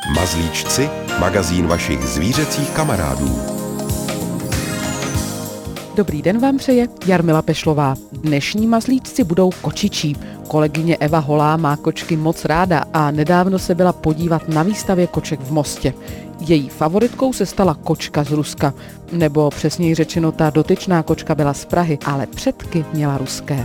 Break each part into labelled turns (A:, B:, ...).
A: Mazlíčci, magazín vašich zvířecích kamarádů.
B: Dobrý den vám přeje Jarmila Pešlová. Dnešní mazlíčci budou kočičí. Kolegyně Eva Holá má kočky moc ráda a nedávno se byla podívat na výstavě koček v Mostě. Její favoritkou se stala kočka z Ruska, nebo přesněji řečeno ta dotyčná kočka byla z Prahy, ale předky měla ruské.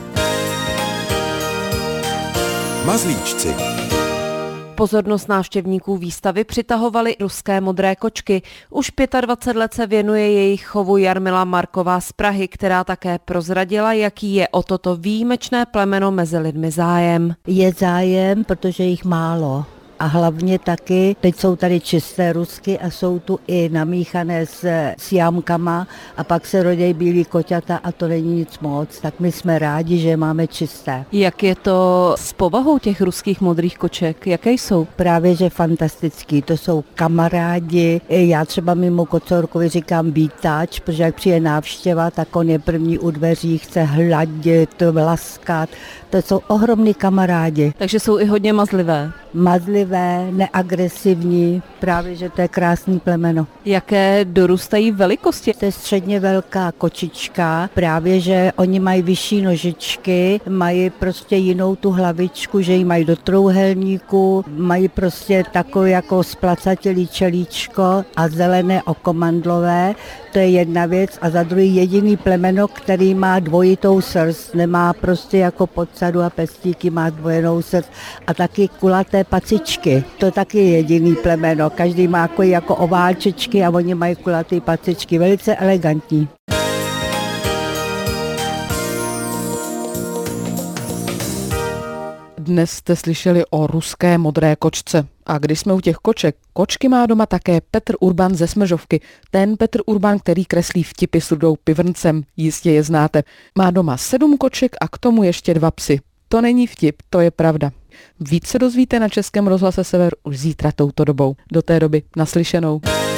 A: Mazlíčci.
C: Pozornost návštěvníků výstavy přitahovaly ruské modré kočky. Už 25 let se věnuje jejich chovu Jarmila Marková z Prahy, která také prozradila, jaký je o toto výjimečné plemeno mezi lidmi zájem.
D: Je zájem, protože jich málo. A hlavně taky, teď jsou tady čisté rusky a jsou tu i namíchané s jámkama a pak se rodí bílí koťata a to není nic moc, tak my jsme rádi, že máme čisté.
C: Jak je to s povahou těch ruských modrých koček? Jaké jsou?
D: Právě, že fantastický, to jsou kamarádi. Já třeba mimo kocourkovi říkám vítač, protože jak přijde návštěva, tak on je první u dveří, chce hladit, laskat. To jsou ohromný kamarádi.
C: Takže jsou i hodně mazlivé.
D: Mazlivé, neagresivní, právě, že to je krásný plemeno.
C: Jaké dorůstají velikosti?
D: To je středně velká kočička, právě, že oni mají vyšší nožičky, mají prostě jinou tu hlavičku, že ji mají do trouhelníku, mají prostě takové jako splacatělý čelíčko a zelené okomandlové, to je jedna věc a za druhý jediný plemeno, který má dvojitou srst, nemá prostě jako podsadu a pestíky, má dvojenou srst a taky kulaté pacičky, to taky je jediný plemeno, každý má jako oválčičky a oni mají kulaté pacičky, velice elegantní.
B: Dnes jste slyšeli o ruské modré kočce. A když jsme u těch koček, kočky má doma také Petr Urban ze Smržovky. Ten Petr Urban, který kreslí vtipy s Rudou Pivrncem, jistě je znáte. Má doma 7 koček a k tomu ještě 2 psy. To není vtip, to je pravda. Víc se dozvíte na Českém rozhlase Sever už zítra touto dobou. Do té doby naslyšenou.